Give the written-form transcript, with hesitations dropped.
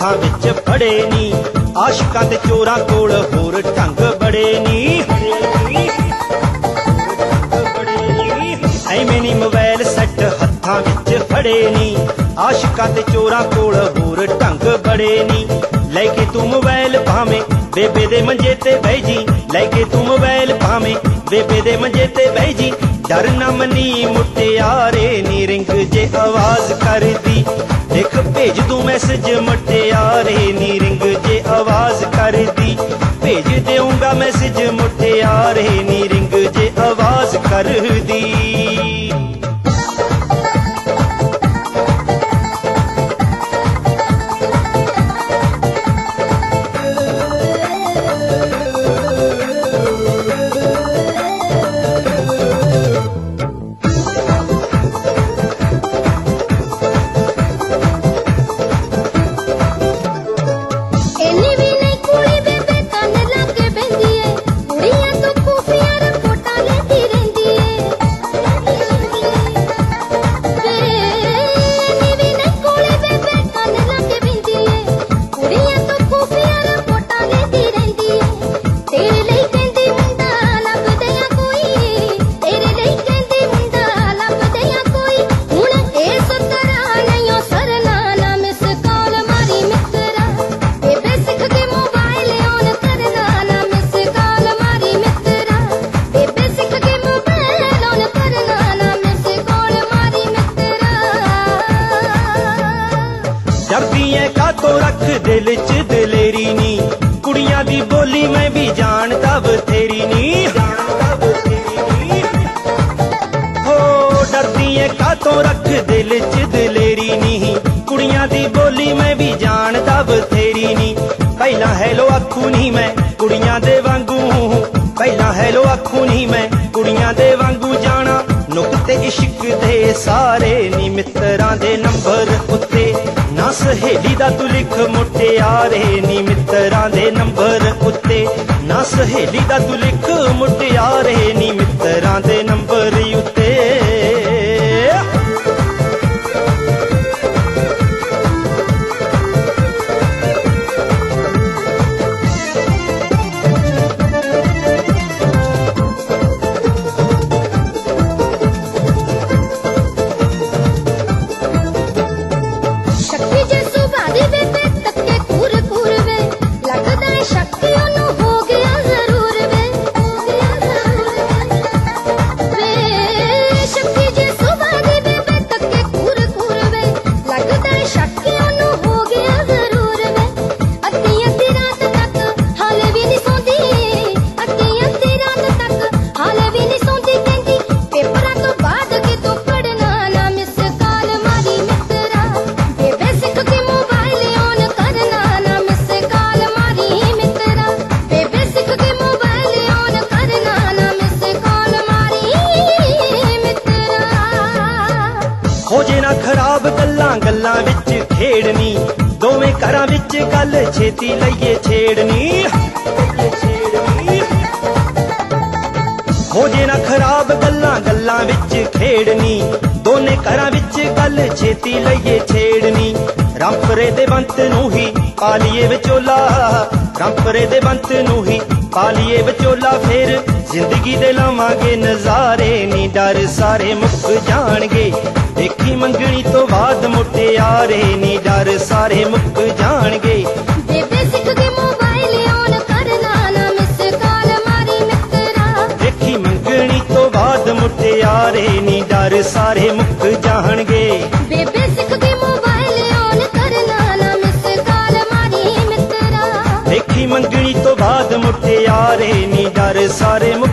हत्थां विच फड़े नी। आशिकां ते चोरां कोल होर ढंग बड़े नी। ऐवें नी मोबाइल सैट हत्थां विच फड़े नी। आशिकां ते चोरां कोल होर ढंग बड़े नी। लैके तू मोबाइल भावें बेबे दे मंजे ते बह जी। लैके तू मोबाइल भावें बेबे दे मंजे ते बह जी। डर ना मनी मुटियारे नी रिंग जे आवाज कर दी। देख भेज दूं मैसेज मुटियारे नी रिंग जे आवाज कर दी। भेज देऊंगा मैसेज मुटियारे नी रिंग जे आवाज कर दी। तो रख दिल च दलेरी नी। कुड़ियां दी बोली मैं भी जानदा बथेरी नी। हो डरदी है का तो रख दिल च दलेरी नी। कुड़ियां दी बोली मैं भी जानदा बथेरी नी। पहला हैलो आखू नहीं मैं कुड़ियां दे वांगू। पहला हैलो आखू नहीं मैं कुड़ियां दे वांगू। जाना नुकते इश्क दे सारे नी। मित्रां दे नंबर उत्ते ना सहेली दा तू लिख मुटियारे नी। मित्रां दे नंबर उत्ते ना सहेली दा तू लिख मुटियारे नी। मित्रां दे नंबर उत्ते हो जे ना खराब गल्लां गल्लां विच खेड़नी। दोवें घरां विच गल छेती लईए छेड़नी। हो जे ना खराब गल्लां गल्लां विच खेड़नी। दोने घरां विच गल छेती लईए छेड़नी। रामपरे दे बंत नूं ही पालिए विचोला। रामपरे दे बंत नूं ही पालिए विचोला। फिर जिंदगी दे लावांगे नज़ारे नी। डर सारे मुक जाणगे देखी मंगनी तो बाद मुटियारे नी। डर सारे मुक जाणगे। बेबे सिख के मोबाइल ऑन करना ना मिस कॉल मारी मित्रा। देखी मंगनी तो बाद मुटियारे नी। डर सारे मुक जाणगे। बेबे सिख के मोबाइल ऑन करना ना मिस कॉल मारी मित्रा। देखी मंगनी तो बाद मुटियारे नी। डर सारे